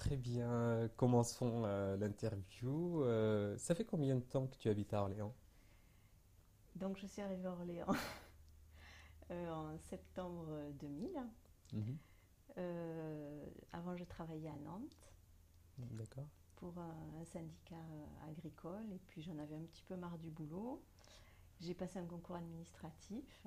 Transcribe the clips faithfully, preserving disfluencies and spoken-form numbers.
très bien. Commençons euh, l'interview. Euh, ça fait combien de temps que tu habites à Orléans? Donc, je suis arrivée à Orléans euh, en septembre deux mille. Mhm. Euh, avant, je travaillais à Nantes D'accord. pour un, un syndicat euh, agricole et puis j'en avais un petit peu marre du boulot. J'ai passé un concours administratif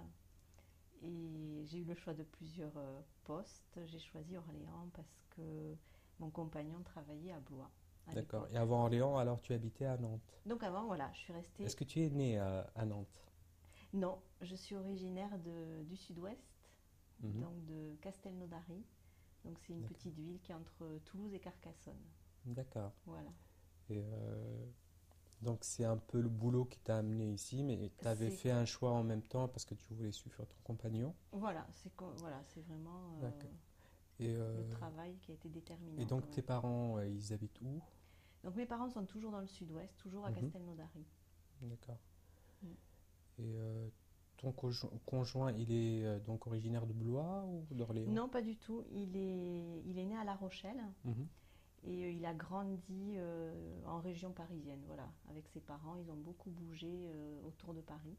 et j'ai eu le choix de plusieurs euh, postes. J'ai choisi Orléans parce que mon compagnon travaillait à Blois à D'accord. Et l'époque. avant Orléans, alors tu habitais à Nantes. Donc avant, voilà, je suis Est-ce restée. que tu es né à, à Nantes? Non, je suis originaire de- du sud-ouest, Mhm. donc de Castelnaudary. Donc c'est une D'accord. petite ville qui est entre Toulouse et Carcassonne. D'accord. Voilà. Et euh, donc c'est un peu le boulot qui t'a amené ici, mais tu avais C'est fait un choix en même temps parce que tu voulais suivre ton compagnon. voilà, c'est co- voilà, c'est vraiment euh, D'accord. Et, le euh, travail qui a été et déterminant. donc tes Ouais. parents, euh, ils habitent où? Donc mes parents sont toujours dans le sud-ouest, toujours à Mhm. Castelnaudary. D'accord. Mm. Et euh, ton conjo- conjoint, il est euh, donc originaire de Blois ou d'Orléans? Non, pas du tout. Il est, il est né à La Rochelle Mhm. et euh, il a grandi euh, en région parisienne. Voilà, avec ses parents, ils ont beaucoup bougé euh, autour de Paris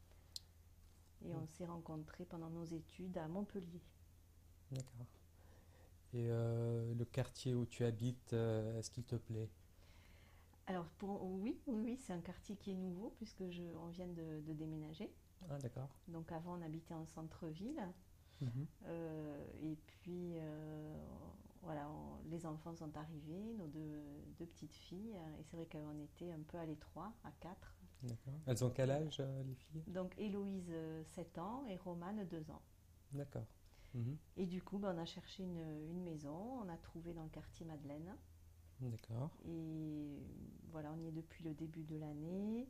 et on s'est rencontrés pendant nos études à Montpellier. D'accord. Et euh, le quartier où tu habites, euh, est-ce qu'il te plaît? Alors pour oui, oui, oui, c'est un quartier qui est nouveau puisque je, on vient de, de déménager. Ah, d'accord. Donc avant, on habitait en centre-ville. Mhm. Euh, et puis, euh, voilà, on- les enfants sont arrivés, nos deux, deux petites filles. euh, Et c'est vrai qu'on était un peu à l'étroit, à quatre. D'accord. Elles ont quel Et âge, euh, les filles? donc Héloïse, euh, sept ans, et Romane, deux ans. D'accord. Mhm. Et du coup, ben, on a cherché une, une maison, on a trouvé dans le quartier Madeleine. D'accord. Et voilà, on y est depuis le début de l'année.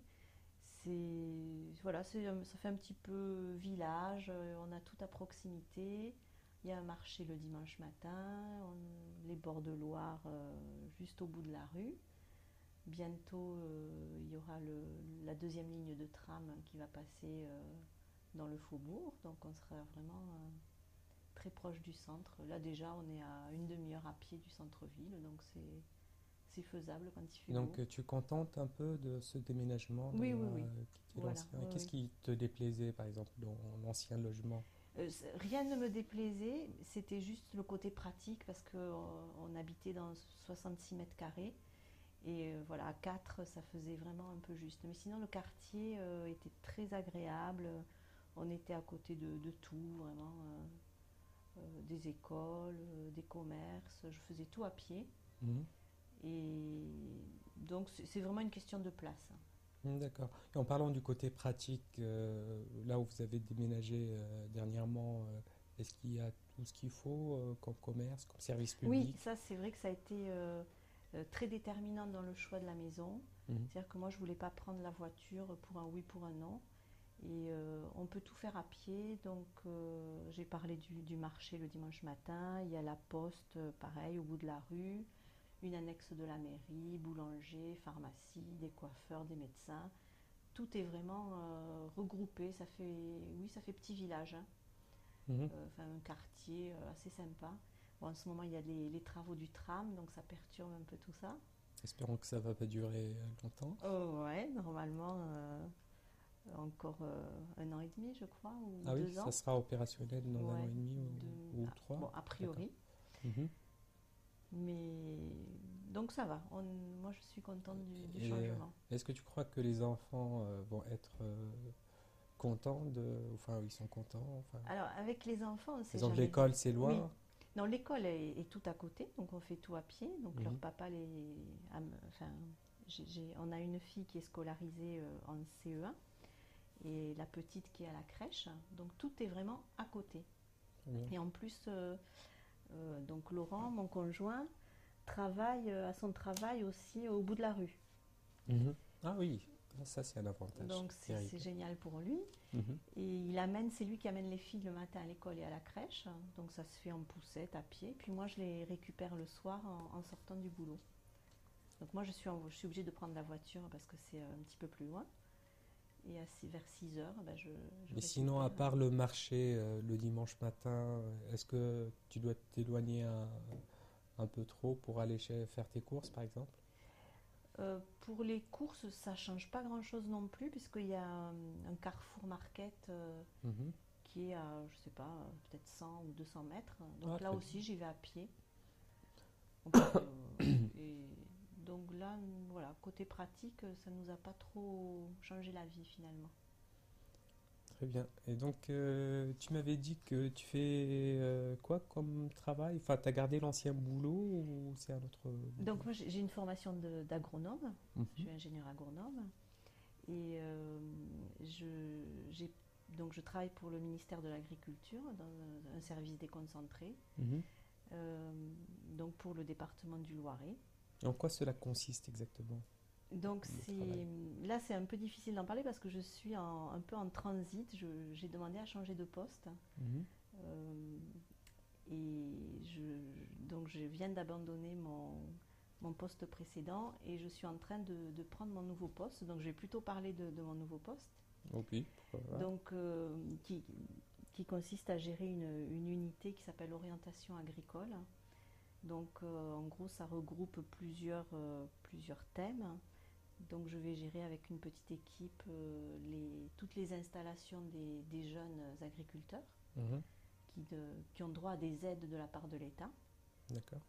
C'est voilà, c'est, ça fait un petit peu village, euh, on a tout à proximité. Il y a un marché le dimanche matin, on- les bords de Loire euh, juste au bout de la rue. Bientôt, euh, il y aura le- la deuxième ligne de tram qui va passer euh, dans le faubourg, donc on sera vraiment euh, très proche du centre. Là déjà, on est à une demi-heure à pied du centre-ville, donc c'est c'est faisable quand il fait Et donc, beau. euh, tu es contente un peu de ce déménagement Oui, oui, d'avoir oui. euh, quitté Voilà, l'ancien? Et oui, qu'est-ce oui. qui te déplaisait, par exemple, dans l'ancien logement? Euh, rien ne me déplaisait, c'était juste le côté pratique parce qu'on habitait dans soixante-six mètres carrés et euh, voilà, à quatre ça faisait vraiment un peu juste. Mais sinon, le quartier euh, était très agréable, on était à côté de, de tout, vraiment, euh, euh, des écoles, euh, des commerces, je faisais tout à pied Mhm. et donc c'est c'est vraiment une question de place. Mm, d'accord. Et en parlant du côté pratique, euh, là où vous avez déménagé euh, dernièrement, euh, est-ce qu'il y a tout ce qu'il faut euh, comme commerce, comme service Oui, public? ça c'est vrai que ça a été euh, euh, très déterminant dans le choix de la maison. Mhm. C'est-à-dire que moi je voulais pas prendre la voiture pour un oui, pour un non. Et euh, on peut tout faire à pied. Donc euh, j'ai parlé du, du marché le dimanche matin. Il y a la poste, euh, pareil, au bout de la rue. Une annexe de la mairie, boulanger, pharmacie, des coiffeurs, des médecins. Tout est vraiment euh, regroupé. Ça fait, oui, ça fait petit village, hein. Mhm. Euh, enfin, un quartier euh, assez sympa. Bon, en ce moment, il y a les, les travaux du tram, donc ça perturbe un peu tout ça. Espérons que ça va pas durer euh, longtemps. Oh, ouais, normalement, euh, encore euh, un an et demi, je crois, ou Ah oui, deux ça ans. sera opérationnel dans un an Ouais, et demi ou, de, ou ah, trois. bon, a D'accord. priori. Mhm. Mais donc ça va. On- moi, je suis contente du, du Et euh, changement. est-ce que tu crois que les enfants euh, vont être euh, contents de... Enfin, ils sont contents. Enfin, Alors, avec les enfants, on ne par sait exemple, jamais. l'école, c'est Oui. loin. Non, l'école est, est tout à côté, donc on fait tout à pied. Donc leur Mhm. papa les, am- enfin, j'ai- j'ai- on a une fille qui est scolarisée euh, en C E un et la petite qui est à la crèche. Donc tout est vraiment à côté. Très bien. Et en plus, euh, euh, donc Laurent, mon conjoint, travaille euh, à son travail aussi au bout de la rue. Mhm. Ah oui, ah, ça c'est un avantage Donc c'est c'est terrible. génial pour lui. Mhm. Et il amène, c'est lui qui amène les filles le matin à l'école et à la crèche. Donc ça se fait en poussette, à pied. Puis moi, je les récupère le soir en, en sortant du boulot. Donc moi, je suis, en- je suis obligée de prendre la voiture parce que c'est un petit peu plus loin. Et à six- vers six heures, ben, je, je Mais sinon, à récupère. part le marché euh, le dimanche matin, euh, est-ce que tu dois t'éloigner un, un peu trop pour aller chez- faire tes courses, par exemple? Euh, pour les courses, ça change pas grand-chose non plus, puisqu'il y a un, un Carrefour Market euh, Mhm. qui est à, je sais pas, euh, peut-être cent ou deux cents mètres. Ah, Donc là très bien. aussi, j'y vais à pied. On peut, et donc là, voilà, côté pratique, ça nous a pas trop changé la vie finalement. Très bien. Et donc, euh, tu m'avais dit que tu fais euh, quoi comme travail? Enfin, tu as gardé l'ancien boulot ou c'est un autre Donc boulot? moi, j'ai j'ai une formation de- d'agronome. Je Mhm. suis ingénieur agronome et euh, je, j'ai, donc je travaille pour le ministère de l'Agriculture dans un, un service déconcentré, Mhm. euh, donc pour le département du Loiret. Et en quoi cela consiste exactement, Donc le travail? c'est, là, c'est un peu difficile d'en parler parce que je suis en- un peu en transit. Je- j'ai demandé à changer de poste. Mhm. Euh, et je, donc je viens d'abandonner mon, mon poste précédent et je suis en train de, de prendre mon nouveau poste. Donc je vais plutôt parler de, de mon nouveau poste. Oh oui, pourquoi pas. Donc euh, qui, qui consiste à gérer une, une unité qui s'appelle orientation agricole. Donc euh, en gros ça regroupe plusieurs, euh, plusieurs thèmes. Donc je vais gérer avec une petite équipe euh, les, toutes les installations des, des jeunes agriculteurs Mhm. qui, de, qui ont droit à des aides de la part de l'État. D'accord.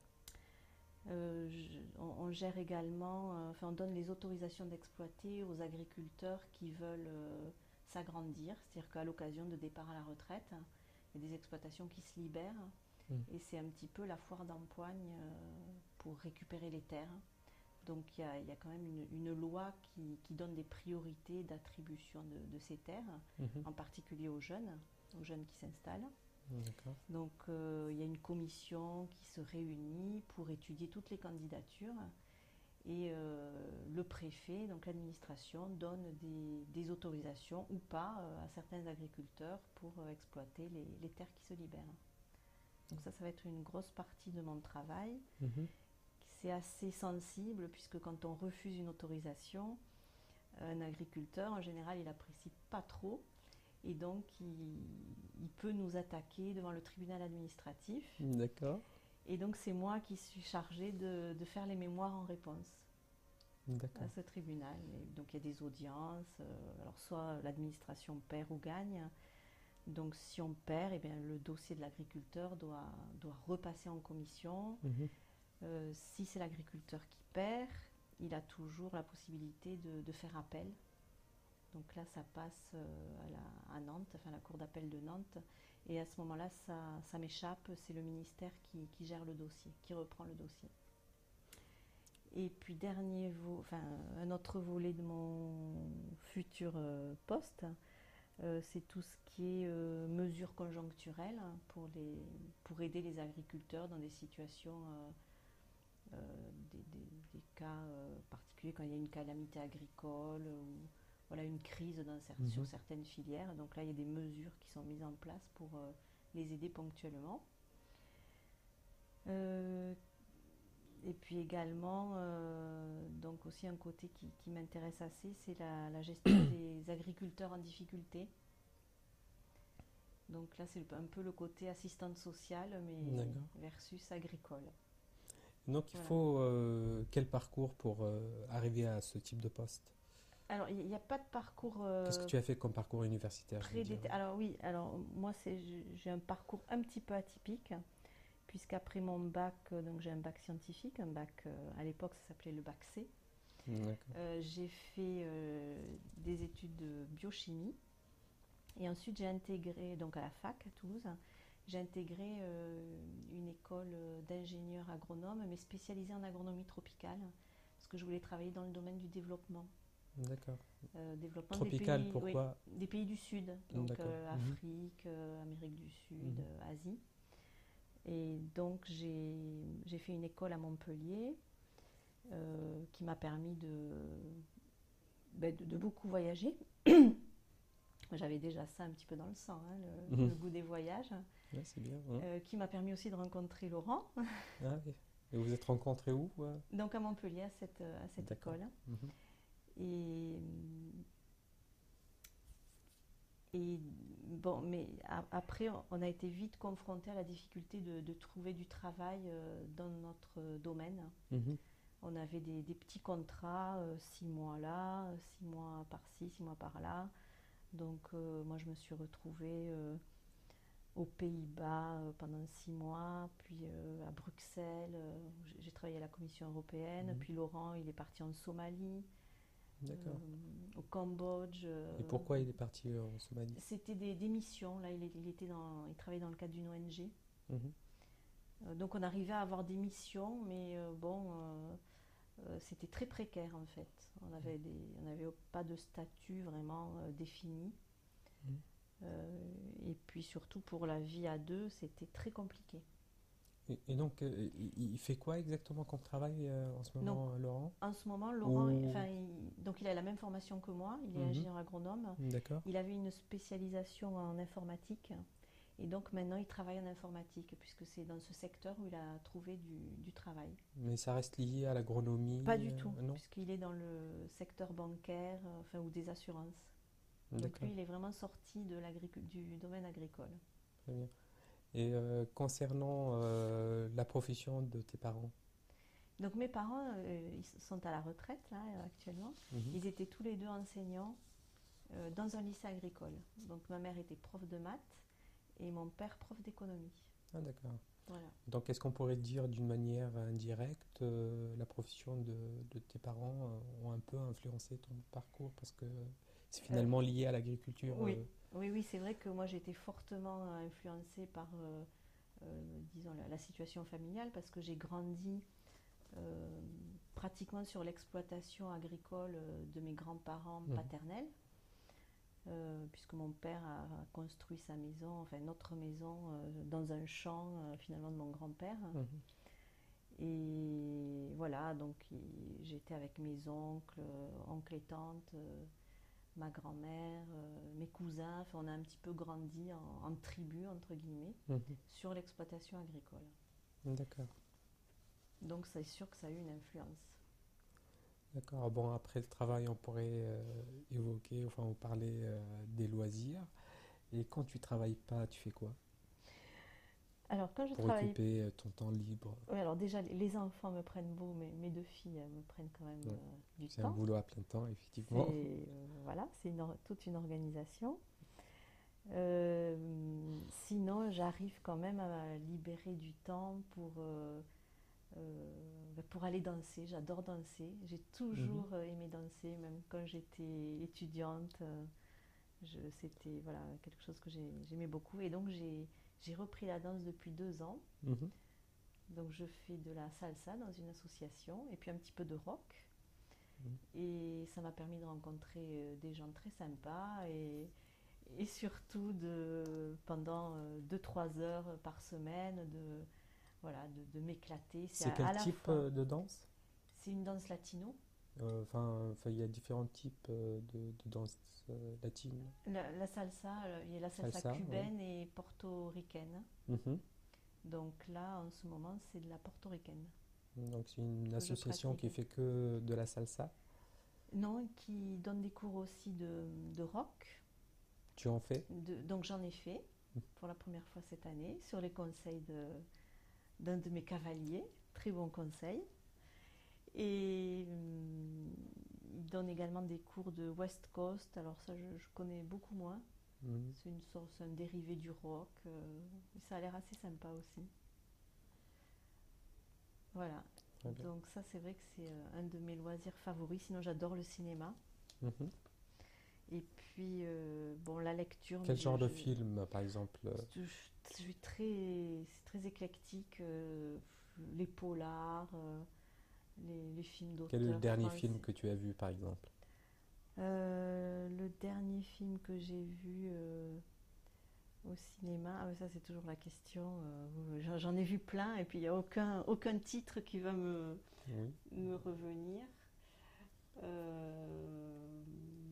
Euh, je- on, on gère également, euh, enfin on donne les autorisations d'exploiter aux agriculteurs qui veulent euh, s'agrandir, c'est-à-dire qu'à l'occasion de départ à la retraite, il y a des exploitations qui se libèrent Mhm. et c'est un petit peu la foire d'empoigne euh, pour récupérer les terres. Donc il y a, il y a quand même une, une loi qui, qui donne des priorités d'attribution de, de ces terres, Mhm. en particulier aux jeunes, aux jeunes qui s'installent. D'accord. Donc euh, il y a une commission qui se réunit pour étudier toutes les candidatures et euh, le préfet, donc l'administration, donne des, des autorisations ou pas euh, à certains agriculteurs pour euh, exploiter les, les terres qui se libèrent. Donc ça, ça va être une grosse partie de mon travail. Mhm. C'est assez sensible puisque quand on refuse une autorisation, un agriculteur, en général, il n'apprécie pas trop et donc il, il peut nous attaquer devant le tribunal administratif. D'accord. Et donc c'est moi qui suis chargée de, de faire les mémoires en réponse à D'accord. ce tribunal. Et donc il y a des audiences, euh, alors soit l'administration perd ou gagne. Donc si on perd, eh bien, le dossier de l'agriculteur doit, doit repasser en commission. Mhm. Euh, si c'est l'agriculteur qui perd, il a toujours la possibilité de, de faire appel. Donc là, ça passe euh, à, la, à Nantes, enfin la cour d'appel de Nantes. Et à ce moment-là, ça, ça m'échappe. C'est le ministère qui, qui gère le dossier, qui reprend le dossier. Et puis, dernier vo- enfin, un autre volet de mon futur euh, poste, euh, c'est tout ce qui est euh, mesures conjoncturelles pour, les, pour aider les agriculteurs dans des situations, euh, euh, des, des- des cas euh, particuliers, quand il y a une calamité agricole ou voilà, une crise dans cer- sur Mhm. certaines filières. Donc là, il y a des mesures qui sont mises en place pour euh, les aider ponctuellement. Euh, et puis également, euh, donc aussi un côté qui, qui m'intéresse assez, c'est la, la gestion des agriculteurs en difficulté. Donc là, c'est un peu le côté assistante sociale, mais D'accord. versus agricole. Donc, il Voilà. faut euh, quel parcours pour euh, arriver à ce type de poste? Alors, il n'y a pas de parcours Qu'est-ce que euh, tu as fait comme parcours universitaire, je veux dire? prédéterminé. Alors oui, alors moi, c'est, j'ai un parcours un petit peu atypique, puisqu'après mon bac, euh, donc j'ai un bac scientifique, un bac, euh, à l'époque, ça s'appelait le bac C. D'accord. Euh, j'ai fait euh, des études de biochimie. Et ensuite, j'ai intégré, donc à la fac à Toulouse, j'ai intégré euh, une école d'ingénieur agronome, mais spécialisée en agronomie tropicale, parce que je voulais travailler dans le domaine du développement. D'accord. Euh, développement des Tropical, pays, oui, pourquoi? des pays du Sud, donc D'accord. euh, Mhm. Afrique, euh, Amérique du Sud, Mhm. euh, Asie. Et donc, j'ai, j'ai fait une école à Montpellier euh, qui m'a permis de, ben, de, de beaucoup voyager. J'avais déjà ça un petit peu dans le sang, hein, le, Mhm. le goût des voyages, Ouais, c'est bien, hein. euh, qui m'a permis aussi de rencontrer Laurent, Ah, oui. Et vous êtes rencontrés où, ouais? donc à Montpellier, à cette, à cette D'accord. école. Mhm. Et, Et bon, mais a- après, on a été vite confronté à la difficulté de, de trouver du travail euh, dans notre domaine. Mhm. On avait des, des petits contrats, euh, six mois là, six mois par-ci, six mois par-là. Donc euh, moi, je me suis retrouvée euh, aux Pays-Bas euh, pendant six mois, puis euh, à Bruxelles. euh, j'ai j'ai travaillé à la Commission européenne. Mhm. Puis Laurent, il est parti en Somalie, D'accord. euh, au Cambodge. Et euh, pourquoi il est parti euh, en Somalie? C'était des, des missions. Là, il, est- il était dans, il travaillait dans le cadre d'une O N G. Mhm. Euh, donc on arrivait à avoir des missions, mais euh, bon, euh, euh, c'était très précaire en fait. On avait des, on n'avait pas de statut vraiment euh, défini. Mhm. Euh, et puis surtout pour la vie à deux, c'était très compliqué. Et, et donc, euh, il, il fait quoi exactement comme travail euh, en ce Donc moment, euh, Laurent? en ce moment, Laurent, Ou... enfin, il, donc il a la même formation que moi, il est Mhm. ingénieur agronome. D'accord. Il avait une spécialisation en informatique. Et donc maintenant, il travaille en informatique, puisque c'est dans ce secteur où il a trouvé du, du travail. Mais ça reste lié à Pas l'agronomie, du tout, euh, non? puisqu'il est dans le secteur bancaire, euh, enfin, ou des assurances. Donc D'accord, lui, il est vraiment sorti de l'agricu- du domaine agricole. très bien. Et euh, concernant euh, la profession de tes parents? Donc mes parents, euh, ils sont à la retraite là actuellement. Mhm. Ils étaient tous les deux enseignants euh, dans un lycée agricole. Donc ma mère était prof de maths et mon père prof d'économie. Ah, d'accord. Voilà. Donc, est-ce qu'on pourrait dire d'une manière indirecte, euh, la profession de, de tes parents euh, ont un peu influencé ton parcours parce que c'est Euh, finalement lié à l'agriculture. oui, euh. oui, oui, c'est vrai que moi j'ai été fortement influencée par, euh, euh, disons, la, la situation familiale parce que j'ai grandi euh, pratiquement sur l'exploitation agricole euh, de mes grands-parents Mhm. paternels, euh, puisque mon père a construit sa maison, enfin notre maison, euh, dans un champ euh, finalement de mon grand-père. Mhm. Et voilà, donc il- j'étais avec mes oncles, euh, oncles et tantes, euh, ma grand-mère, euh, mes cousins. Enfin, on a un petit peu grandi en, en tribu, entre guillemets, Mhm. sur l'exploitation agricole. D'accord. Donc c'est sûr que ça a eu une influence. D'accord. Bon, après le travail, on pourrait euh, évoquer, enfin, on parlait euh, des loisirs. Et quand tu travailles pas, tu fais quoi Alors quand je pour travaille, occuper euh, ton temps libre? ouais, alors déjà les enfants me prennent beau, mais mes deux filles elles me prennent quand même Ouais. euh, du C'est un temps. boulot à plein temps, effectivement. C'est euh, voilà, c'est une or- toute une organisation. Euh, Sinon, j'arrive quand même à libérer du temps pour euh, euh, bah, pour aller danser. J'adore danser. J'ai Mhm. toujours euh, aimé danser, même quand j'étais étudiante. euh, je- C'était voilà quelque chose que j'ai- j'aimais beaucoup. Et donc j'ai j'ai repris la danse depuis deux ans. Mhm. Donc je fais de la salsa dans une association et puis un petit peu de rock. Mhm. Et ça m'a permis de rencontrer euh, des gens très sympas et, et surtout de, pendant deux trois heures par semaine de, voilà, de, de m'éclater. C'est C'est à, quel à la type fois, euh, de danse? c'est une danse latino. Euh, Enfin, enfin, il y a différents types euh, de, de danse euh, latine. La, la salsa, euh, il y a la salsa Salsa, oui. cubaine et portoricaine. Mhm. Donc là, en ce moment, c'est de la portoricaine Donc c'est une que je association qui pratique. fait que de la salsa. Non, qui donne des cours aussi de, de rock. Tu en fais? De- donc j'en ai fait pour la première fois cette année sur les conseils de, d'un de mes cavaliers. Très bon conseil. Et hum, il donne également des cours de West Coast. Alors ça, je, je connais beaucoup moins. Mhm. C'est une sorte, c'est un dérivé du rock. euh, mais ça a l'air assez sympa aussi. Voilà. Très bien. Donc ça, c'est vrai que c'est euh, un de mes loisirs favoris. Sinon, j'adore le cinéma. Mhm. Et puis, euh, bon, la lecture, mais Quel je, genre de je, film, par exemple? euh, je- je suis très, c'est très éclectique. euh, les polars, euh, les, les films Quel est le d'auteurs dernier film français. que tu as vu, par exemple? Euh, le dernier film que j'ai vu euh, au cinéma, ah, mais ça c'est toujours la question. euh, j'en, j'en ai vu plein et puis il n'y a aucun, aucun titre qui va me, Oui. me revenir. Euh,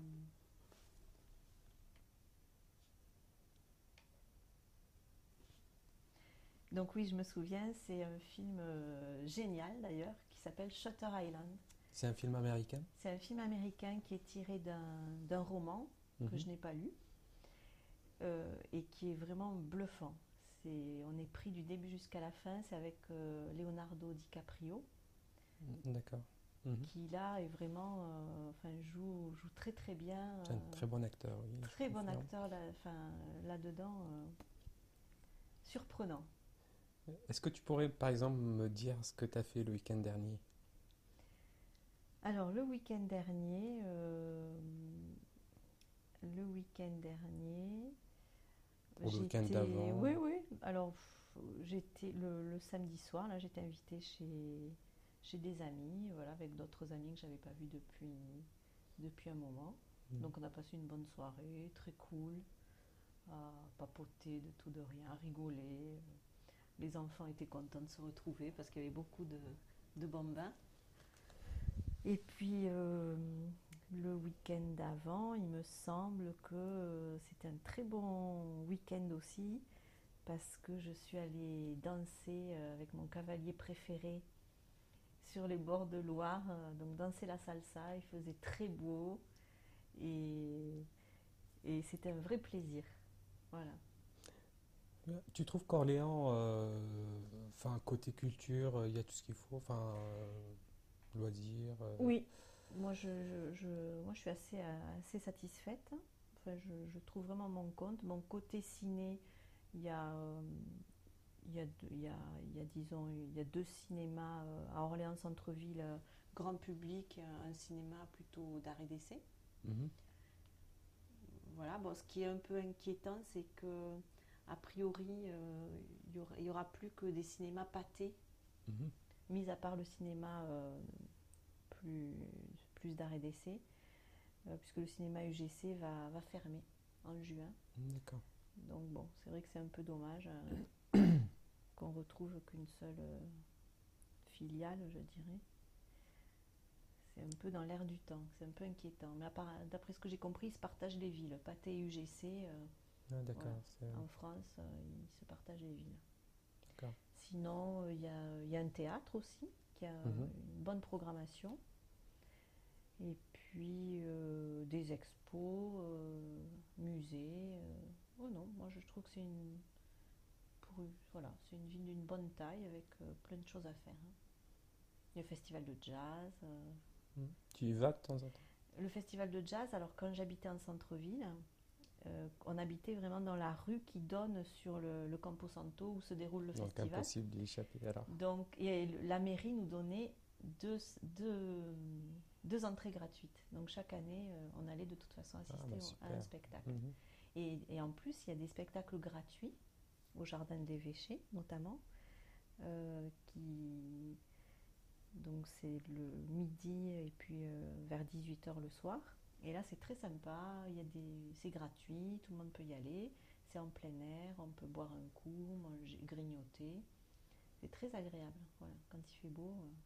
donc oui, je me souviens, c'est un film euh, génial d'ailleurs qui s'appelle Shutter Island. C'est un film américain? C'est un film américain qui est tiré d'un, d'un roman que Mhm. je n'ai pas lu. euh, et qui est vraiment bluffant. C'est, on est pris du début jusqu'à la fin. C'est avec euh, Leonardo DiCaprio D'accord. Mhm. qui là est vraiment, euh, enfin joue, joue très très bien. C'est un euh, très bon acteur, oui, je très bon confirme. acteur là, enfin, là-dedans. euh, surprenant. Est-ce que tu pourrais, par exemple, me dire ce que tu as fait le week-end dernier? Alors le week-end dernier, euh, le week-end dernier, Ou le week-end j'étais, d'avant? oui oui. Alors pff, j'étais le, le samedi soir là, j'étais invitée chez chez des amis, voilà, avec d'autres amis que j'avais pas vus depuis depuis un moment. Mhm. Donc on a passé une bonne soirée, très cool, à papoter de tout de rien, à rigoler. Les enfants étaient contents de se retrouver parce qu'il y avait beaucoup de, de bambins. Et puis euh, le week-end d'avant, il me semble que euh, c'était un très bon week-end aussi parce que je suis allée danser euh, avec mon cavalier préféré sur les bords de Loire, euh, donc danser la salsa, il faisait très beau et, et c'était un vrai plaisir. Voilà. Tu trouves qu'Orléans, euh, enfin, côté culture, euh, il y a tout ce qu'il faut, enfin, euh, loisirs. euh, Oui, moi je, je, je- moi je suis assez, euh, assez satisfaite. Enfin, je, je trouve vraiment mon compte. Mon côté ciné, il y a, euh, il y a, deux- il y a, il y a, disons, il y a deux cinémas euh, à Orléans Centre-Ville, euh, grand public, euh, un cinéma plutôt d'art et d'essai. mhm, Voilà, bon, ce qui est un peu inquiétant, c'est que a priori, euh, il y aura, il y aura plus que des cinémas pâtés, mhm, mis à part le cinéma euh, plus, plus d'art et d'essai. Euh, puisque le cinéma U G C va, va fermer en juin. d'accord. Donc bon, c'est vrai que c'est un peu dommage euh, qu'on retrouve qu'une seule euh, filiale, je dirais. C'est un peu dans l'air du temps, c'est un peu inquiétant. Mais d'après ce que j'ai compris, ils se partagent les villes. Pathé et U G C, euh, Ah, voilà. d'accord, c'est En France, euh, ils se partagent les villes. d'accord. Sinon, il euh, y, y, a un théâtre aussi, qui a Mhm. une bonne programmation. Et puis euh, des expos, euh, musées. euh. Oh non, moi je trouve que c'est une, pour, voilà, c'est une ville d'une bonne taille avec euh, plein de choses à faire, hein. Il y a le festival de jazz. euh. Mhm. Tu y vas de temps en temps? Le festival de jazz, alors quand j'habitais en centre-ville, euh, on habitait vraiment dans la rue qui donne sur le, le Campo Santo où se déroule le Donc festival. impossible d'y échapper alors. Donc, et la mairie nous donnait deux, deux, deux entrées gratuites. Donc chaque année, euh, on allait de toute façon Ah assister bah au- à un super. spectacle. Mhm. Et, et en plus, il y a des spectacles gratuits au Jardin d'Évêché notamment, euh, qui donc c'est le midi et puis euh, vers dix-huit heures le soir. Et là, c'est très sympa. Il y a des, c'est gratuit, tout le monde peut y aller. C'est en plein air, on peut boire un coup, manger, grignoter. C'est très agréable. Voilà, quand il fait beau. euh.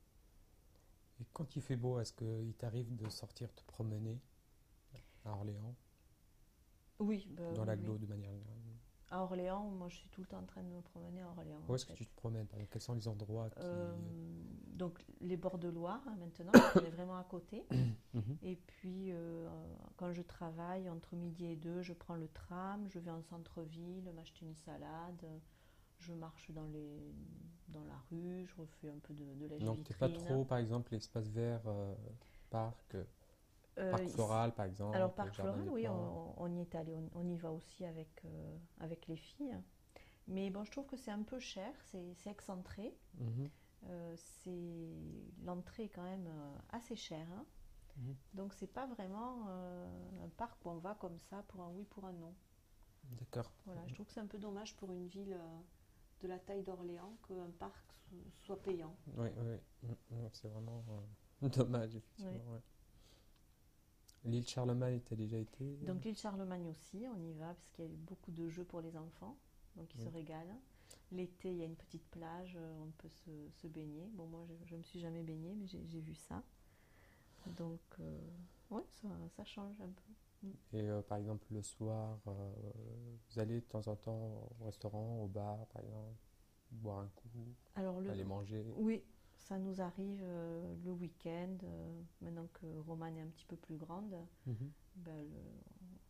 Et quand il fait beau, est-ce qu'il t'arrive de sortir te promener à Orléans, Oui, bah, dans oui, oui. l'agglo de manière générale? À Orléans, moi, je suis tout le temps en train de me promener à Orléans, Où en est-ce que fait. tu te promènes? Par exemple, quels sont les endroits qui... Euh, donc les bords de Loire hein, maintenant, parce qu'on est vraiment à côté. Mhm. Et puis euh, quand je travaille, entre midi et deux, je prends le tram, je vais en centre-ville, m'acheter une salade, je marche dans, les, dans la rue, je refais un peu de, de Donc t'es pas lèche-vitrine. trop, par exemple, l'espace vert, euh, parc, euh, Euh, parc ici- floral, par alors exemple, parc jardin floral, des oui, plantes. on, on y est allé, on, on y va aussi avec, euh, avec les filles. Mais bon, je trouve que c'est un peu cher, c'est c'est excentré. Mhm. Euh, c'est l'entrée est quand même euh, assez chère, hein. Mhm. Donc c'est pas vraiment euh, un parc où on va comme ça pour un oui pour un non. D'accord. Voilà, je trouve que c'est un peu dommage pour une ville euh, de la taille d'Orléans qu'un parc so- soit payant. Oui, oui, oui. Mhm. C'est vraiment euh, dommage, Oui. effectivement. Ouais. L'île Charlemagne, t'as déjà été? Donc l'île Charlemagne aussi, on y va parce qu'il y a beaucoup de jeux pour les enfants, donc ils se Oui. régalent. L'été, il y a une petite plage, euh, on peut se, se baigner. Bon, moi, je ne me suis jamais baignée, mais j'ai j'ai vu ça. Donc, euh, ouais, ça, ça change un peu. Mm. Et euh, par exemple, le soir, euh, vous allez de temps en temps au restaurant, au bar, par exemple, boire un coup, Alors, le, aller manger. oui, ça nous arrive euh, le week-end, euh, maintenant que Romane est un petit peu plus grande, Mhm. ben, le-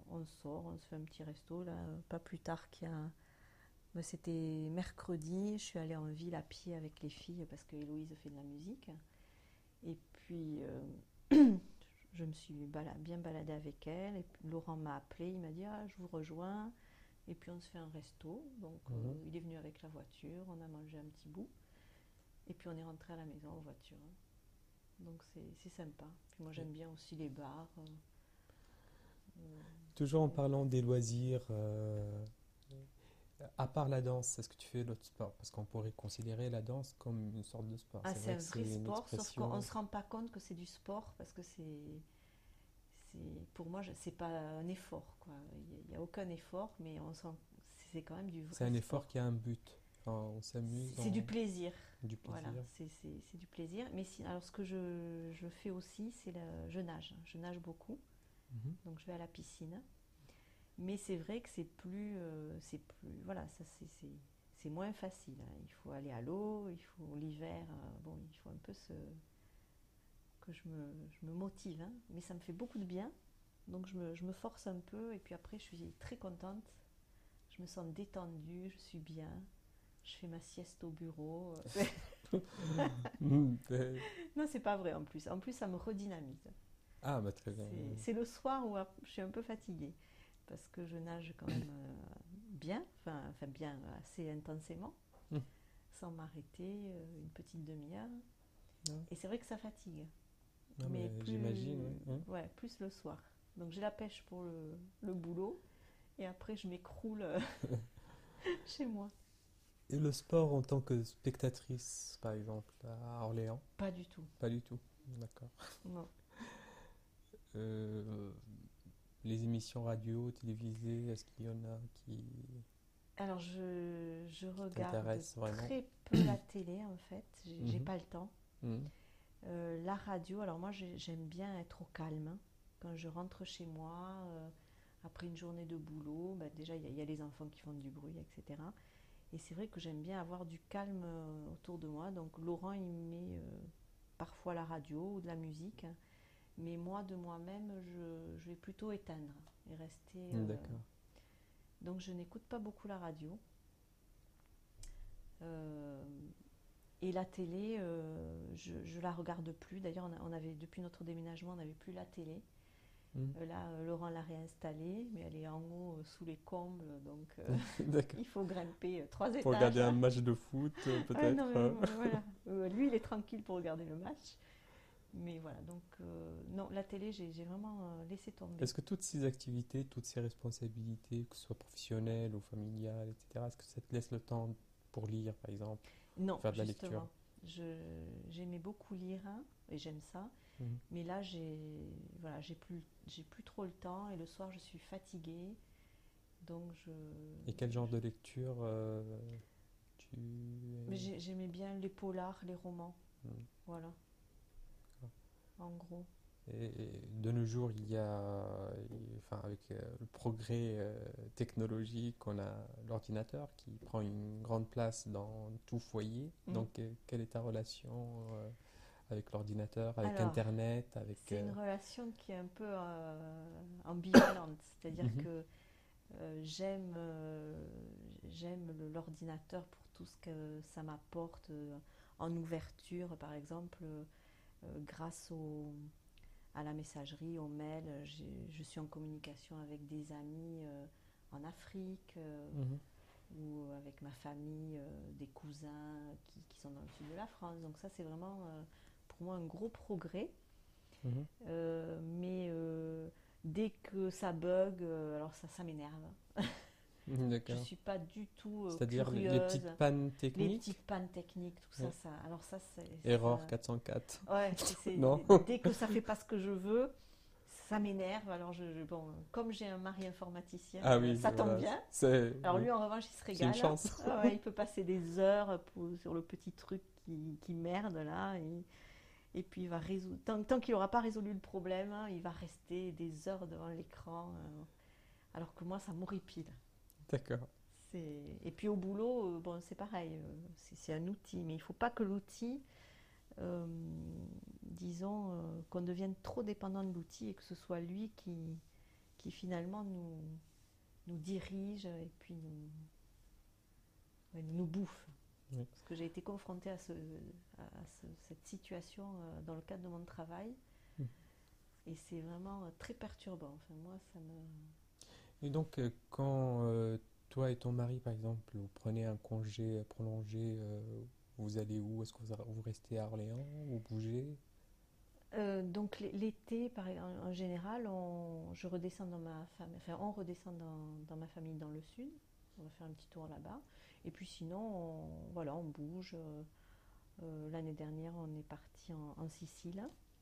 on sort, on se fait un petit resto, là, pas plus tard qu'il y a... ben, c'était mercredi, je suis allée en ville à pied avec les filles parce que Héloïse fait de la musique. Et puis, euh, je me suis bala- bien baladée avec elle. Et puis Laurent m'a appelé, il m'a dit ah, je vous rejoins. Et puis on se fait un resto. Donc euh, Mhm. il est venu avec la voiture, on a mangé un petit bout. Et puis on est rentré à la maison en voiture. Donc c'est c'est sympa. Puis moi j'aime bien aussi les bars. euh, euh, Toujours en et- parlant des loisirs, euh, à part la danse, est-ce que tu fais d'autres sports? Parce qu'on pourrait considérer la danse comme une sorte de sport. Ah, C'est c'est vrai un que c'est vrai une sport, sauf qu'on ne expression. se rend pas compte que c'est du sport parce que c'est, c'est pour moi, je- c'est pas un effort, quoi. Il n'y a, aucun effort, mais on sent, c'est quand même du C'est vrai un sport. effort qui a un but. Enfin, on C'est s'amuse c'est du en plaisir, du voilà, plaisir. c'est c'est- c'est du plaisir. Mais si, alors ce que je, je fais aussi, c'est le, je nage. Je nage beaucoup, Mhm. donc je vais à la piscine. Mais c'est vrai que c'est plus, euh, c'est plus, voilà, ça c'est c'est- c'est moins facile, hein. Il faut aller à l'eau, il faut l'hiver, euh, bon, il faut un peu se, que je me, je me motive, hein. Mais ça me fait beaucoup de bien. Donc je me, je me force un peu et puis après je suis très contente. Je me sens détendue, je suis bien. Je fais ma sieste au bureau. Mhm. Ben, Non, c'est pas vrai en plus. En plus, ça me redynamise. ah, bah très bien. C'est c'est le soir où je suis un peu fatiguée parce que je nage quand même euh, bien, enfin, enfin bien, assez intensément, Mhm. sans m'arrêter, euh, une petite demi-heure. Non, Et c'est vrai que ça fatigue, non, mais mais j'imagine, plus, oui. Hein. ouais, plus le soir. Donc j'ai la pêche pour le, le boulot et après je m'écroule euh, chez moi. Et le sport en tant que spectatrice, par exemple, à Orléans? Pas du tout, Pas du tout. D'accord. non. Euh, les émissions radio, télévisées, est-ce qu'il y en a qui, Alors je, je qui regarde t'intéressent vraiment? très peu la télé en fait, j'ai j'ai Mhm. pas le temps. Mhm. Euh, la radio, alors moi j'ai- j'aime bien être au calme. Quand je rentre chez moi, euh, après une journée de boulot, bah, déjà il y, a- il y a les enfants qui font du bruit, et cetera. Et c'est vrai que j'aime bien avoir du calme euh, autour de moi. Donc Laurent il met euh, parfois la radio ou de la musique. Mais moi de moi-même, je, je vais plutôt éteindre et rester. euh, D'accord. Donc je n'écoute pas beaucoup la radio. Euh, et la télé, euh, je, je la regarde plus. D'ailleurs, on, a- on avait depuis notre déménagement, on n'avait plus la télé. Mhm. Euh, là, euh, Laurent l'a réinstallée, mais elle est en haut, euh, sous les combles, donc euh, D'accord. il faut grimper euh, trois Pour étages. regarder un match de foot, euh, Ouais, non, peut-être. mais euh. euh, voilà. Euh, lui, il est tranquille pour regarder le match. Mais voilà, donc euh, non, la télé, j'ai j'ai vraiment euh, laissé tomber. Est-ce que toutes ces activités, toutes ces responsabilités, que ce soit professionnelles ou familiales, et cetera, est-ce que ça te laisse le temps pour lire, par exemple, Non, faire de la lecture? justement, je- j'aimais beaucoup lire hein, et j'aime ça. Mhm. Mais là, j'ai voilà, j'ai plus, j'ai plus trop le temps et le soir, je suis fatiguée. Donc, je, Et quel genre de je- lecture euh, tu... mais j'ai- j'aimais bien les polars, les romans. Mhm. Voilà, en gros. Et et de nos jours, il y a, et- enfin, avec euh, le progrès euh, technologique, on a l'ordinateur qui prend une grande place dans tout foyer. Mm. Donc, euh, quelle est ta relation euh, avec l'ordinateur, avec Alors, Internet, avec... c'est une euh, relation qui est un peu euh, ambivalente. C'est-à-dire mhm, que euh, j'aime euh, j'aime le- l'ordinateur pour tout ce que ça m'apporte euh, en ouverture, par exemple, euh, grâce au, à la messagerie, aux mails. j'ai- Je suis en communication avec des amis euh, en Afrique euh, mhm, ou avec ma famille, euh, des cousins qui, qui sont dans le sud de la France. Donc ça, c'est vraiment euh, pour moi un gros progrès. mhm. Euh, mais euh, dès que ça bug, euh, alors ça, ça m'énerve. Mhm, Je d'accord. suis pas du tout euh, C'est-à-dire les les curieuse. petites pannes Les techniques? petites pannes techniques, tout ça, Oui. ça. Alors ça, c'est Error ça. quatre cent quatre. Ouais, c'est, Non? c'est- dès que ça fait pas ce que je veux, ça m'énerve. Alors je, je- bon, comme j'ai un mari informaticien, Ah euh, oui, ça tombe voilà. bien. C'est Alors oui, lui, en revanche, il se c'est une régale. chance. Ah ouais, il peut passer des heures pour- sur le petit truc qui, qui merde là. Et, et puis il va résoudre. Tant, tant qu'il n'aura pas résolu le problème, hein, il va rester des heures devant l'écran. euh, alors que moi, ça m'horripile. D'accord. C'est... Et puis au boulot, euh, bon, c'est pareil. euh, c'est, c'est un outil, mais il ne faut pas que l'outil, euh, disons, euh, qu'on devienne trop dépendant de l'outil et que ce soit lui qui, qui qui finalement nous, nous dirige et puis nous, ouais, nous bouffe. Oui. Parce que j'ai été confrontée à, ce, à ce, cette situation euh, dans le cadre de mon travail. Mm. Et c'est vraiment euh, très perturbant. Enfin, moi, ça me... Et donc, euh, quand euh, toi et ton mari, par exemple, vous prenez un congé prolongé, euh, vous allez où? Est-ce que vous, vous restez à Orléans? Vous bougez? Euh, donc l'été, par- en, en général, on, je redescends dans ma famille, enfin on redescend dans, dans ma famille dans le sud. On va faire un petit tour là-bas. Et puis sinon, on, voilà, on bouge. Euh, euh, l'année dernière, on est parti en, en Sicile.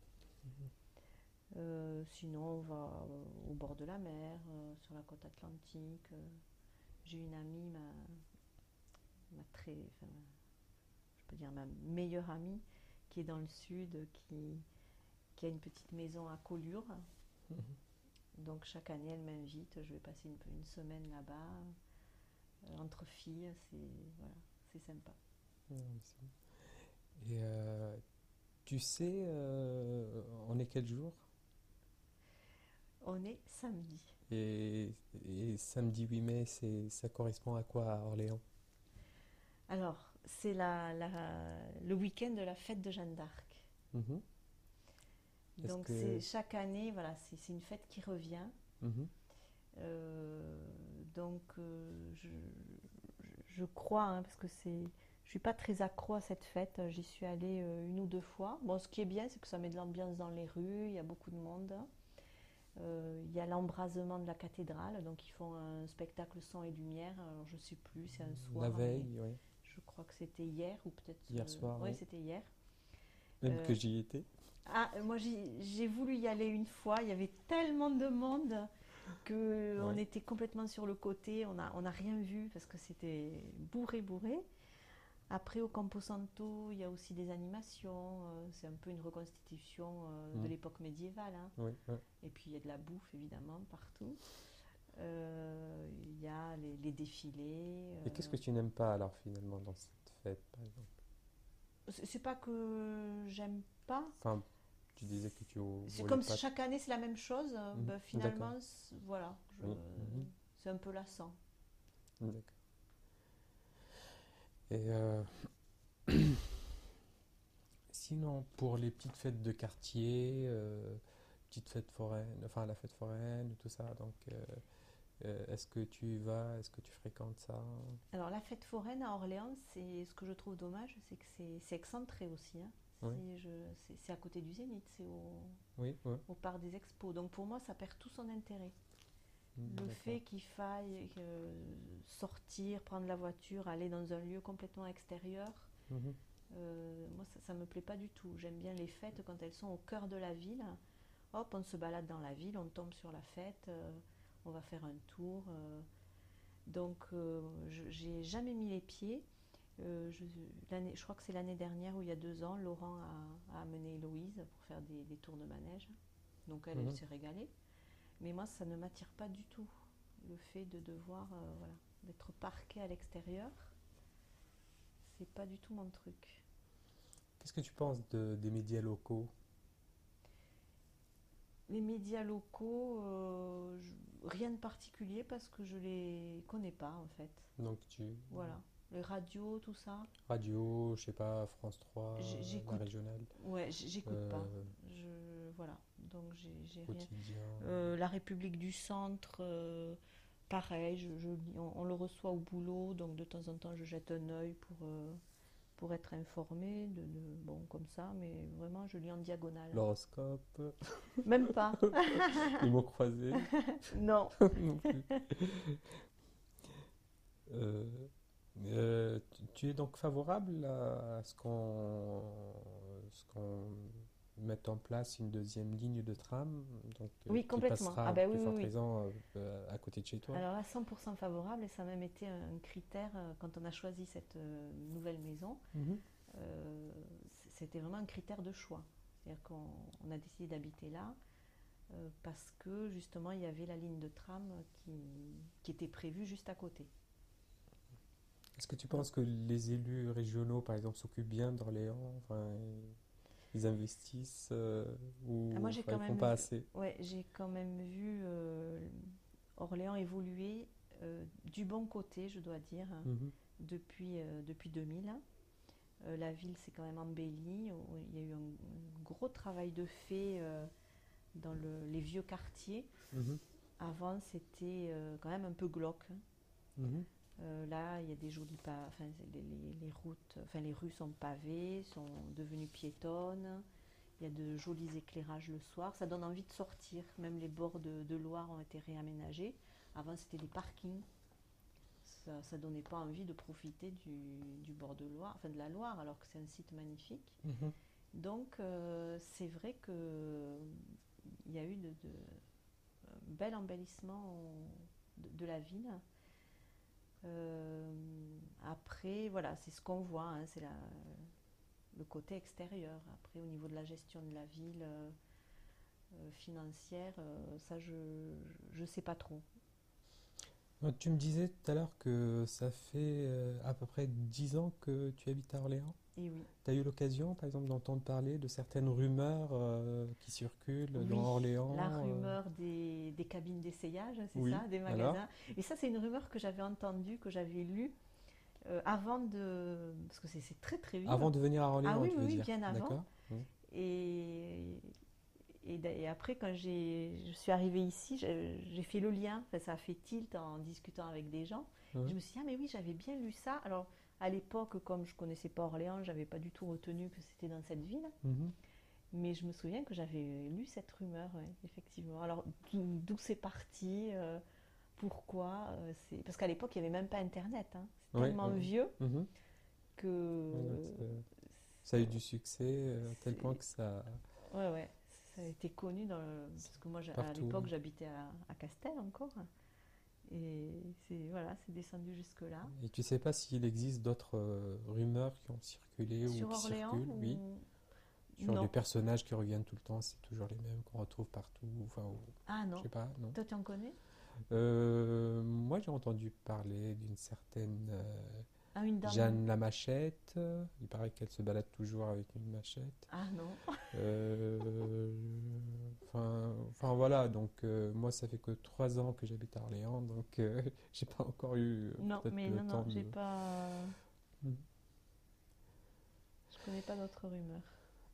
Euh, sinon, on va euh, au bord de la mer, euh, sur la côte atlantique. Euh, j'ai une amie, ma, ma très, enfin, ma- je peux dire ma meilleure amie, qui est dans le sud, qui, qui a une petite maison à Collioure. Mhm. Donc chaque année, elle m'invite. Je vais passer une, une semaine là-bas. Euh, entre filles, c'est voilà, c'est sympa. Ouais, c'est- Et euh, tu sais, euh, on est quel jour? On est samedi. Et, et samedi huit mai, c'est, ça correspond à quoi à Orléans? Alors, c'est la, la- le week-end de la fête de Jeanne d'Arc. Mhm. Est-ce Donc c'est que... chaque année, voilà, c'est c'est une fête qui revient. Mhm. Euh, donc euh, je, je crois, hein, parce que c'est, je suis pas très accro à cette fête. J'y suis allée euh, une ou deux fois. Bon, ce qui est bien, c'est que ça met de l'ambiance dans les rues. Il y a beaucoup de monde. Euh, il y a l'embrasement de la cathédrale, donc ils font un spectacle son et lumière. Alors je sais plus, c'est un La soir, mais veille, oui. je crois que c'était hier ou peut-être. Hier Euh, soir, oui, oui. c'était hier. Même Euh, que j'y étais. ah, moi j'ai j'ai voulu y aller une fois. Il y avait tellement de monde que on Ouais. était complètement sur le côté. On a on a rien vu parce que c'était bourré bourré. Après, au Camposanto, il y a aussi des animations. euh, c'est un peu une reconstitution euh, de Mm. l'époque médiévale, hein. Oui, ouais. Et puis, il y a de la bouffe, évidemment, partout. Euh, Il y a les, les défilés. Et qu'est-ce euh. que tu n'aimes pas alors finalement dans cette fête, par exemple? C'est c'est pas que j'aime pas. Enfin, tu disais que tu vou- C'est voulais comme si pas. chaque année, c'est la même chose. euh, Mhm. ben, D'accord. finalement, c'est- voilà. je- Oui. Mhm. C'est un peu lassant. D'accord. Et euh, sinon, pour les petites fêtes de quartier, euh, petites fêtes foraines, enfin la fête foraine, tout ça, donc euh, euh, est-ce que tu y vas, est-ce que tu fréquentes ça? Alors, la fête foraine à Orléans, c'est ce que je trouve dommage, c'est que c'est c'est excentré aussi, hein. Oui, C'est je- c'est- c'est à côté du Zénith, c'est au, oui, oui. au parc des expos. Donc pour moi, ça perd tout son intérêt. Mm, Le d'accord. fait qu'il faille euh, sortir, prendre la voiture, aller dans un lieu complètement extérieur, Mhm. euh, moi ça, ne me plaît pas du tout. J'aime bien les fêtes quand elles sont au cœur de la ville. Hop, on se balade dans la ville, on tombe sur la fête, euh, on va faire un tour. euh. Donc euh, je j'ai jamais mis les pieds. Euh, je, l'année- je crois que c'est l'année dernière ou il y a deux ans, Laurent a, a amené Héloïse pour faire des, des tours de manège. Donc elle, elle Mhm. s'est régalée. Mais moi, ça ne m'attire pas du tout. Le fait de devoir, euh, voilà, d'être parqué à l'extérieur, c'est pas du tout mon truc. Qu'est-ce que tu penses de, des médias locaux? Les médias locaux, euh, je- rien de particulier parce que je les connais pas en fait. Donc tu Voilà. Les radios, tout ça, radio, je sais pas, France trois, j'- euh, la j'écoute. régionale, Ouais, j'- j'écoute pas. euh, Je, voilà. Donc j'ai j'ai rien. quotidien. Euh, la République du Centre, euh, pareil, je, je lis- on, on le reçoit au boulot, donc de temps en temps je jette un œil pour, euh, pour être informé, de, de- bon comme ça, mais vraiment je lis en diagonale. L'horoscope, Même pas. les mots croisés, Non. non plus. Euh, euh, tu tu es donc favorable à ce qu'on ce qu'on mette en place une deuxième ligne de tram, donc euh, Oui, qui complètement. Ah passera ben plus oui, oui, forte oui. raison euh, à côté de chez toi. Alors là, cent pour cent favorable, et ça a même été un critère euh, quand on a choisi cette euh, nouvelle maison. Mhm. euh, C'était vraiment un critère de choix. C'est-à-dire qu'on on a décidé d'habiter là euh, parce que justement il y avait la ligne de tram qui, qui était prévue juste à côté. Est-ce que tu Donc, penses que les élus régionaux, par exemple, s'occupent bien d'Orléans? Enfin, et- Ils investissent euh, Ah, ou moi, j'ai enfin, quand ils font même pas vu, assez. ouais, j'ai quand même vu euh, Orléans évoluer euh, du bon côté, je dois dire, hein, Mhm, depuis, euh, depuis deux mille. Euh, la ville s'est quand même embellie. Il y a eu un, un gros travail de fait euh, dans le- les vieux quartiers. mhm, Avant, c'était euh, quand même un peu glauque, hein. mhm. Euh, là, il y a des jolis pas, enfin, les, les- les routes, enfin, les rues sont pavées, sont devenues piétonnes. Il y a de jolis éclairages le soir. Ça donne envie de sortir. Même les bords de, de Loire ont été réaménagés. Avant, c'était des parkings. Ça, ça donnait pas envie de profiter du, du bord de Loire, enfin de la Loire, alors que c'est un site magnifique. Mhm. Donc, euh, c'est vrai que il y a eu de, de un bel embellissement de, de la ville. Euh, Après, voilà, c'est ce qu'on voit, hein, c'est la, le côté extérieur. Après, au niveau de la gestion de la ville euh, euh, financière, euh, ça, je ne sais pas trop. Donc, tu me disais tout à l'heure que ça fait euh, à peu près dix ans que tu habites à Orléans. Et oui, Tu as eu l'occasion, par exemple, d'entendre parler de certaines rumeurs euh, qui circulent dans oui, la Orléans euh, rumeur des, des cabines d'essayage, c'est Oui, ça, des alors? magasins. Et ça, c'est une rumeur que j'avais entendue, que j'avais lue euh, avant de... Parce que c'est c'est très très vieux. Avant de venir à Ah Orléans, oui, tu oui, veux oui, dire? bien avant. D'accord? Mhm. Et, et, et après, quand j'ai, je suis arrivée ici, j'ai j'ai fait le lien. Enfin, ça a fait tilt en discutant avec des gens. Je Mhm. me suis dit, ah mais oui, j'avais bien lu ça. Alors, à l'époque, comme je connaissais pas Orléans, j'avais pas du tout retenu que c'était dans cette ville. Mhm. Mais je me souviens que j'avais lu cette rumeur, ouais, effectivement. Alors, d'où d'où c'est parti euh, pourquoi euh, c'est... Parce qu'à l'époque, il n'y avait même pas Internet, hein. C'est Oui, tellement oui. vieux Mhm. Ouais, donc, que... c'est- ça a eu du succès euh, à tel point c'est- que ça, Ouais, ouais. Ça a été connu dans le... Parce que moi, c'est j'a- à partout. l'époque, j'habitais à, à Castres encore. Et c'est voilà, c'est descendu jusque-là. Et tu sais pas s'il existe d'autres euh, rumeurs qui ont circulé ou Sur qui Orléans, circulent, oui, ou... sur les non. personnages qui reviennent tout le temps, c'est toujours les mêmes qu'on retrouve partout, enfin, ou- Ah je non. sais pas, non. Toi, tu en connais? Euh, moi, j'ai entendu parler d'une certaine euh, Ah, une dame. Jeanne la Machette. Il paraît qu'elle se balade toujours avec une machette. Ah non. Euh, Enfin, enfin voilà, donc euh, moi ça fait que trois ans que j'habite à Orléans, donc euh, j'ai pas encore eu euh, Non, peut-être mais le non, non, temps de. j'ai pas... Mm. Je connais pas d'autres rumeurs.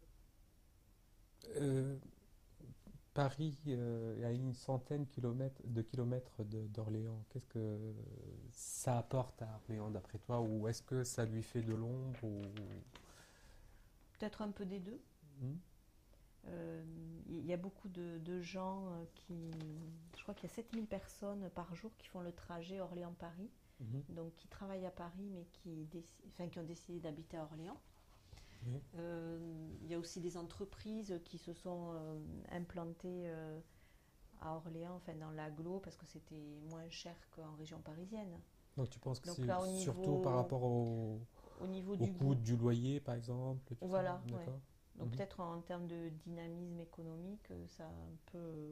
Euh, Paris euh, est à une centaine kilomètres- de kilomètres de- d'Orléans. Qu'est-ce que ça apporte à Orléans d'après toi, ou est-ce que ça lui fait de l'ombre ou... Peut-être un peu des deux. Hmm. Euh, Il y a beaucoup de, de gens euh, qui... Je crois qu'il y a sept mille personnes par jour qui font le trajet Orléans-Paris. Mhm. Donc qui travaillent à Paris mais qui, déci- enfin, qui ont décidé d'habiter à Orléans. Oui. Euh, il y a aussi des entreprises qui se sont euh, implantées euh, à Orléans, enfin dans l'agglo, parce que c'était moins cher qu'en région parisienne. Donc tu penses que Donc c'est là, au surtout par niveau, rapport au, au niveau au du coût goût, du loyer, par exemple, tout ça? voilà, ouais. D'accord. Donc Mhm. peut-être en termes de dynamisme économique, euh, ça un peu,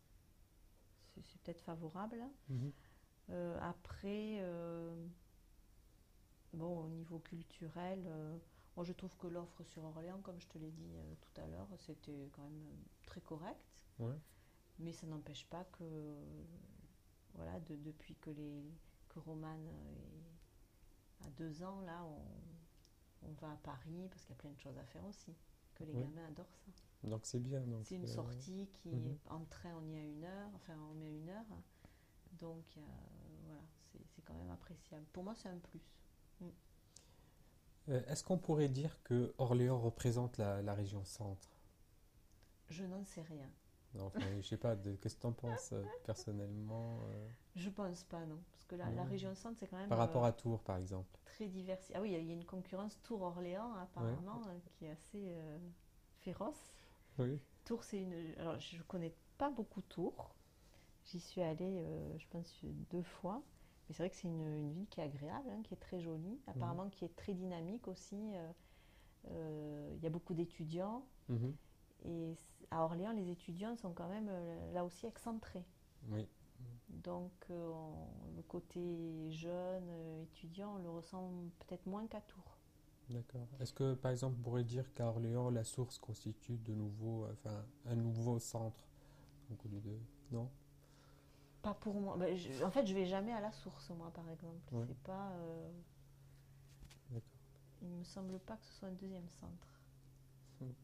c'est c'est peut-être favorable. Mhm. Euh, après, euh, bon, au niveau culturel, euh, moi je trouve que l'offre sur Orléans, comme je te l'ai dit euh, tout à l'heure, c'était quand même euh, très correct. Ouais. Mais ça n'empêche pas que, voilà, de- depuis que les que Romane est- a deux ans, là, on, on va à Paris parce qu'il y a plein de choses à faire aussi. Que les Oui. gamins adorent ça. Donc c'est bien. Donc, C'est une euh, sortie qui, mhm. en train, on y a une heure, enfin, on met une heure. Donc, il y a- voilà, c'est c'est quand même appréciable. Pour moi, c'est un plus. Mm. Euh, est-ce qu'on pourrait dire que Orléans représente la, la région centre? Je n'en sais rien. Non, enfin, je sais pas, de- qu'est-ce que tu en penses euh, personnellement euh, Je pense pas, non. Parce que la, la non. région centre, c'est quand même Par euh, rapport à Tours, par exemple. très diversifié. Ah oui, il y a- il y a une concurrence Tours-Orléans, Ouais. apparemment, euh, qui est assez euh, féroce. Oui. Tours, c'est une. Alors, je ne connais pas beaucoup Tours. J'y suis allée, euh, je pense, deux fois. Mais c'est vrai que c'est une, une ville qui est agréable, hein, qui est très jolie, Mhm. apparemment qui est très dynamique aussi. euh, euh, Il y a beaucoup d'étudiants. Mhm. Et c- à Orléans, les étudiants sont quand même euh, là aussi excentrés. Oui. Donc, euh, on- le côté jeune, euh, étudiant, on le ressent peut-être moins qu'à Tours. D'accord. Est-ce que, par exemple, on pourrait dire qu'à Orléans, la source constitue de nouveau, enfin, un nouveau centre, donc au lieu de... Non? Pas pour moi. Ben, je- en fait, je vais jamais à la source, moi, par exemple. Ouais, C'est pas. euh, d'accord. il me semble pas que ce soit un deuxième centre. Hmm.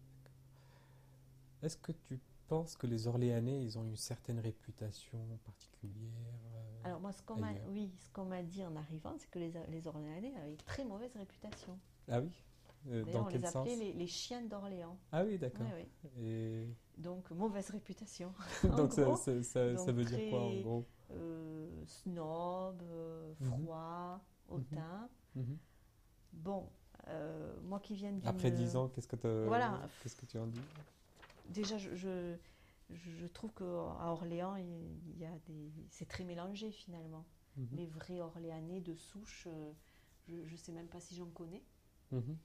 Est-ce que tu penses que les Orléanais, ils ont une certaine réputation particulière Alors moi, ce qu'on euh, m'a, ailleurs? oui, ce qu'on m'a dit en arrivant, c'est que les, les Orléanais avaient une très mauvaise réputation. Ah oui? Euh, D'ailleurs, dans on les quel appelait sens? les, les chiens d'Orléans. Ah oui, Oui, d'accord. oui. Et Donc mauvaise réputation, en donc ça, gros. ça, ça, ça Donc veut dire quoi en très gros? euh, snob, euh, Mhm, froid, mhm, hautain. mhm. Bon, euh, moi qui viens Après dix d'une... ans, qu'est-ce que te- Voilà, qu'est-ce que tu en dis? déjà je, je, je trouve qu'à Orléans, il y a des... c'est très mélangé finalement. Mhm, Les vrais Orléanais de souche, euh, je ne sais même pas si j'en connais. mhm.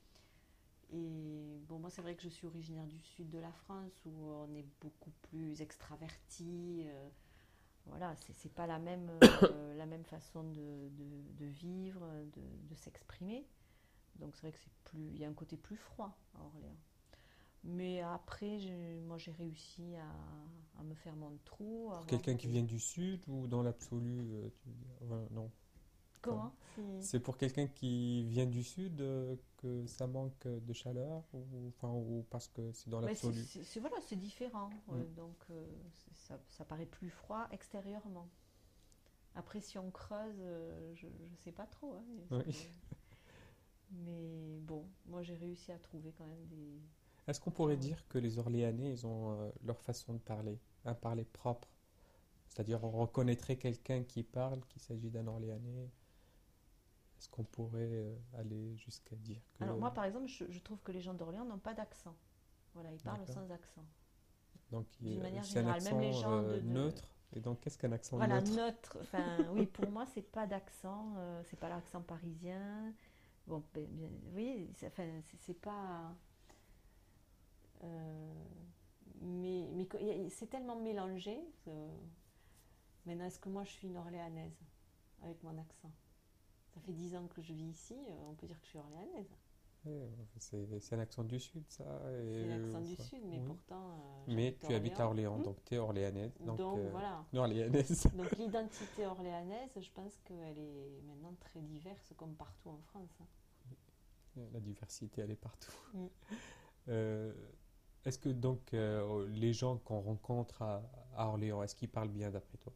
Et bon, moi c'est vrai que je suis originaire du sud de la France où on est beaucoup plus extraverti. euh, voilà, c'est c'est pas la même, euh, la même façon de, de- de vivre, de, de s'exprimer. Donc c'est vrai que c'est plus, il y a un côté plus froid à Orléans. Mais après, j'ai- moi j'ai réussi à, à me faire mon trou, à Pour avoir quelqu'un qui des... vient du sud ou dans l'absolu, euh, tu veux dire? Enfin, non. Enfin, Comment? Si- c'est pour quelqu'un qui vient du sud euh, que ça manque de chaleur ou, enfin, ou parce que c'est dans Mais c'est l'absolu. c'est- c'est- voilà, c'est différent. Mm. Ouais, donc euh, c'est- ça, ça paraît plus froid extérieurement. Après, si on creuse, euh, je ne sais pas trop, hein, est-ce Oui. que... Mais bon, moi j'ai réussi à trouver quand même des... Est-ce qu'on pourrait Enfin, dire que les Orléanais, ils ont euh, leur façon de parler, un parler propre? C'est-à-dire, on reconnaîtrait quelqu'un qui parle qu'il s'agit d'un Orléanais. Est-ce qu'on pourrait euh, aller jusqu'à dire que... alors moi par exemple, je, je trouve que les gens d'Orléans n'ont pas d'accent. Voilà, ils parlent D'accord. sans accent. Donc, il- D'une euh, manière c'est un générale, même les accent gens euh, de... de- neutre. Et donc, qu'est-ce qu'un accent Voilà, neutre? neutre. Enfin, oui, pour moi, c'est pas d'accent, euh, c'est pas l'accent parisien. Bon, ben, bien, oui, c'est enfin, c'est- c'est pas... euh, mais mais co- y a- c'est tellement mélangé. euh, Maintenant, est-ce que moi je suis une Orléanaise avec mon accent? Ça fait dix ans que je vis ici, euh, on peut dire que je suis orléanaise. Ouais, c'est c'est un accent du sud, ça. C'est Et, l'accent du enfin, sud, mais oui. pourtant euh, Mais j'habite à tu habites à Orléans. Orléans, Hmm. donc tu es orléanaise. Donc, Donc euh, voilà. orléanaise. Donc l'identité orléanaise, je pense qu'elle est maintenant très diverse comme partout en France, hein. La diversité, elle est partout. Mm. Euh, est-ce que donc euh, les gens qu'on rencontre à, à Orléans, est-ce qu'ils parlent bien d'après toi?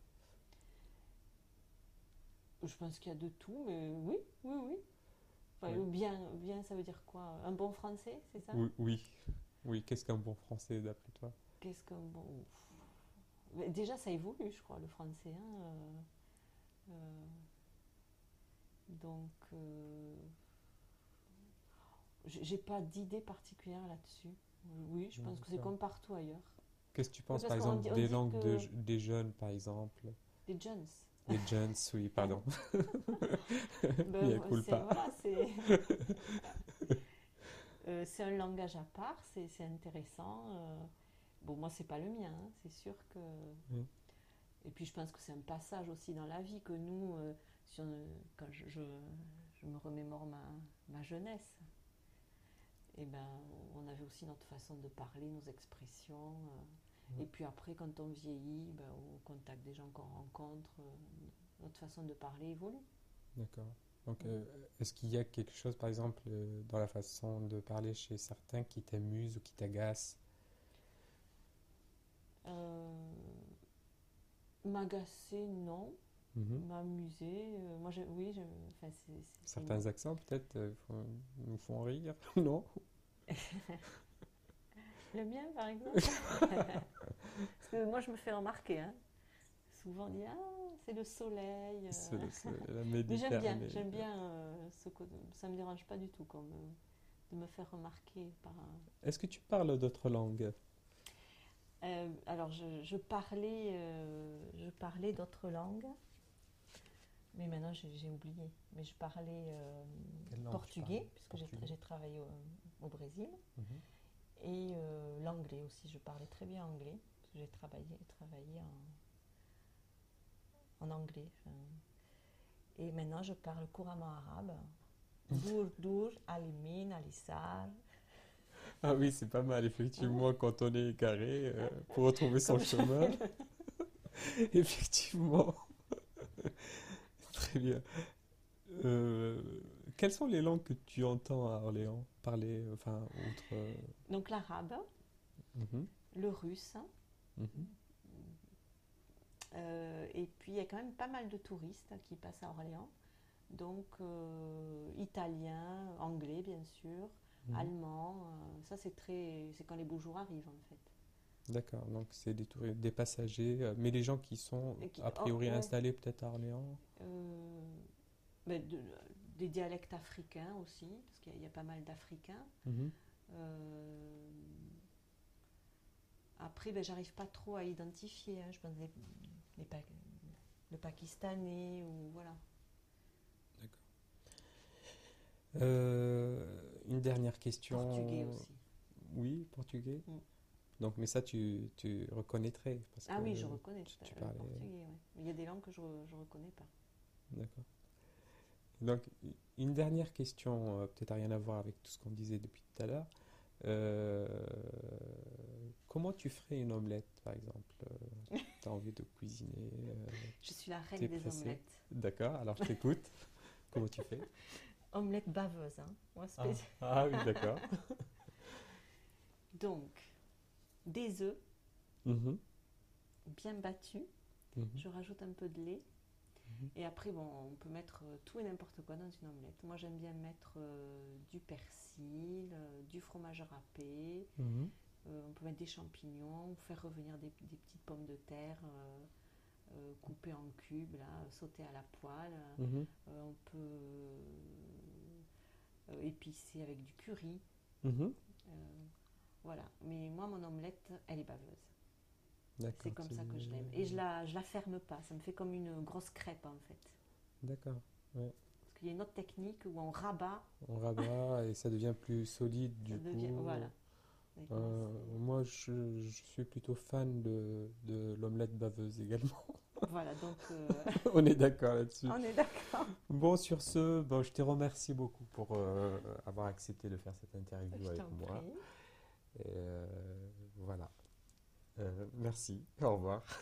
Je pense qu'il y a de tout, mais oui, oui, oui. Enfin, Oui. bien, bien, ça veut dire quoi? Un bon français, c'est ça? Oui, oui. Oui, qu'est-ce qu'un bon français d'après toi? Qu'est-ce qu'un bon... Mais déjà, ça évolue, je crois, le français, hein, euh, euh, donc, euh, j'ai j'ai pas d'idée particulière là-dessus. Oui, je pense que c'est D'accord. comme partout ailleurs. Qu'est-ce que tu Oui, penses parce par qu'on exemple dit, on des dit langues de, que des jeunes, par exemple? des jeunes. Des jeunes, oui, pardon. Ben, Il y a cool c'est pas. voilà, c'est euh, c'est un langage à part, c'est c'est intéressant. euh. Bon, moi, c'est pas le mien, hein, c'est sûr que. Oui, Et puis, je pense que c'est un passage aussi dans la vie que nous, euh, si on- quand je, je, je me remémore ma, ma jeunesse, et ben, on avait aussi notre façon de parler, nos expressions. euh. oui. Et puis après, quand on vieillit, ben, au contact des gens qu'on rencontre, euh, notre façon de parler évolue. D'accord. Donc, Mm. euh, est-ce qu'il y a quelque chose, par exemple, euh, dans la façon de parler chez certains qui t'amuse ou qui t'agace? Euh, M'agacer, non. Mhm. M'amuser, euh, moi, je- oui, je, enfin, c'est, c'est- c'est une- Certains accents, peut-être, euh, font- nous font rire, non? Le mien, par exemple. Parce que moi, je me fais remarquer, hein. Souvent, on dit, ah, c'est le soleil. C'est euh. c'est la Mais j'aime bien, Méditerranée. j'aime bien euh, ce côté. Ça me dérange pas du tout comme, euh, de me faire remarquer par un... Est-ce que tu parles d'autres langues? Euh, alors, je, je parlais, euh, je parlais d'autres langues, mais maintenant j'ai j'ai oublié. Mais je parlais euh, Quelle langue tu portugais, parles? puisque j'ai Portugais. j'ai travaillé au, au Brésil, Mhm. et euh, l'anglais aussi. Je parlais très bien anglais, parce que j'ai travaillé, travaillé en, en anglais. Enfin. Et maintenant, je parle couramment arabe Bourg-Dour, Alimine, Alissar. Ah oui, c'est pas mal, effectivement, quand on est égaré, euh, pour retrouver son Comme je- chemin. Effectivement, très bien. Euh, Quelles sont les langues que tu entends à Orléans parler, enfin, outre... euh, Donc l'arabe, mhm, le russe, mhm, euh, et puis il y a quand même pas mal de touristes qui passent à Orléans. Donc euh, italien, anglais bien sûr, mhm. allemand, euh, ça c'est très, c'est quand les beaux jours arrivent en fait. D'accord, donc c'est des, touri- des passagers, euh, mais les gens qui sont Et qui- a oh, priori ouais, installés peut-être à Orléans. euh, mais de- des dialectes africains aussi, parce qu'il y, a il y a pas mal d'Africains. Mhm. Euh, Après, ben, j'arrive pas trop à identifier, hein, je pense les, les Pa- le Pakistanais ou voilà. D'accord. Euh, une dernière Portugais question. aussi. Oui, portugais. Mm. Donc, mais ça, tu, tu reconnaîtrais parce Ah que oui, je reconnais tu, tout tu à- le parlais. portugais, ouais. Mais il y a des langues que je ne reconnais pas. D'accord. Donc, une dernière question, euh, peut-être rien à voir avec tout ce qu'on disait depuis tout à l'heure. Euh, Comment tu ferais une omelette, par exemple? Tu as envie de cuisiner, euh, Je suis la t'es reine des pressé. omelettes. D'accord, alors je t'écoute. Comment tu fais? Omelette baveuse, hein. Moi, Ah, spécial. ah oui, d'accord. Donc, des œufs Mhm, bien battus. mhm, Je rajoute un peu de lait. mhm, Et après, bon, on peut mettre euh, tout et n'importe quoi dans une omelette. Moi, j'aime bien mettre euh, du persil, euh, du fromage râpé. mhm, Euh, on peut mettre des champignons, ou faire revenir des, des petites pommes de terre euh, euh, coupées en cubes, là, sautées à la poêle. mhm, Euh, on peut euh, épicer avec du curry. mhm. Euh, voilà. Mais moi, mon omelette, elle est baveuse. C'est D'accord, comme tu- ça que je l'aime. Et je la, je la ferme pas. Ça me fait comme une grosse crêpe, en fait. d'accord. Ouais. Parce qu'il y a une autre technique où on rabat, On rabat et ça devient plus solide ça du devient. coup. Voilà. Et moi, Euh, c'est- moi, je, je suis plutôt fan de, de l'omelette baveuse également. Voilà, donc euh, On est d'accord là-dessus. on est d'accord. Bon, sur ce, bon, je te remercie beaucoup pour euh, avoir accepté de faire cette interview Je avec t'en moi. prie. Et, euh, voilà. Euh, merci. Au revoir.